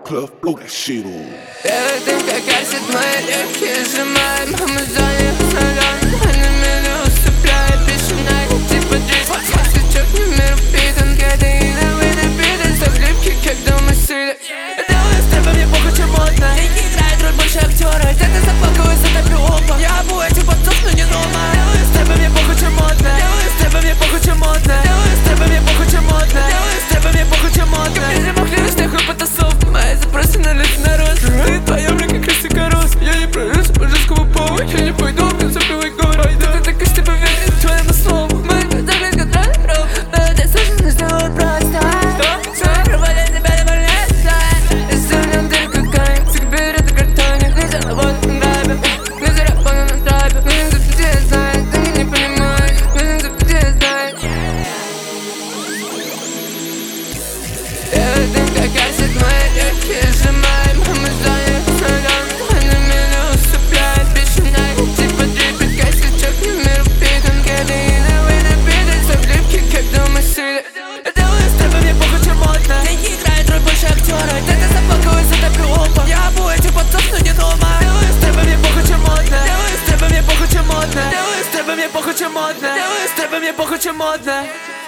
club, blow that shit on. Белый дым, как аксид, мои легкие сжимаем. А мы сзади солён, а на меня усыпляет. Пишем на типа дрифт. Свечок не мир впитан, кадеина выдопитан. Со скрипки, когда мы сыли. Делаю с тобой, мне похуй, чем модно. Деньги играют роль больше актера. Где-то запакую, затоплю опа. Я обу эти подсос, но не дома. Делаю с тобой, мне похуй, чем модно. Делаю с тобой, мне похуй, чем модно. Делаю с тобой, мне похуй, чем модно. Делаю с тобой, мне похуй, чем модно. Если махлюсь, нахуй потасовка. Мои запросы на лицо на рост. Ты твоя, мне как косякорос. Я не пройдусь по жесткому полу. Я не пойду, блин, запивай город. Ты такой, что поверишь твоему слову. Мы заглянь, контроль, роб. Но это сложно сделать просто. Что? Проводить тебя не болезнь. Сделаем дырку кокаин. Сигарет и картоне. Не заработан на драйве. Не заработан на драйве. Нужен за людей знает. Ты меня не понимаешь. Нужен за людей знает. Белый дым, как аксид, мои легкие сжимаем. А мы сзади солён, а на меня усыпляет. Пишем на типа дриппит, как свечок не мир впитан. Кадеина выдопитан, со скрипки, когда мы сыли. Делаю с тобой, мне похуй, чем модно. Деньги играют роль больше актера. Где-то запакую, затоплю опа. Я обу эти подсос, но не дома. Делаю с тобой, мне похуй, чем модно. Делаю с тобой, мне похуй, чем модно. Делаю с тобой, мне похуй, чем модно. Делаю с тобой, мне похуй, чем модно.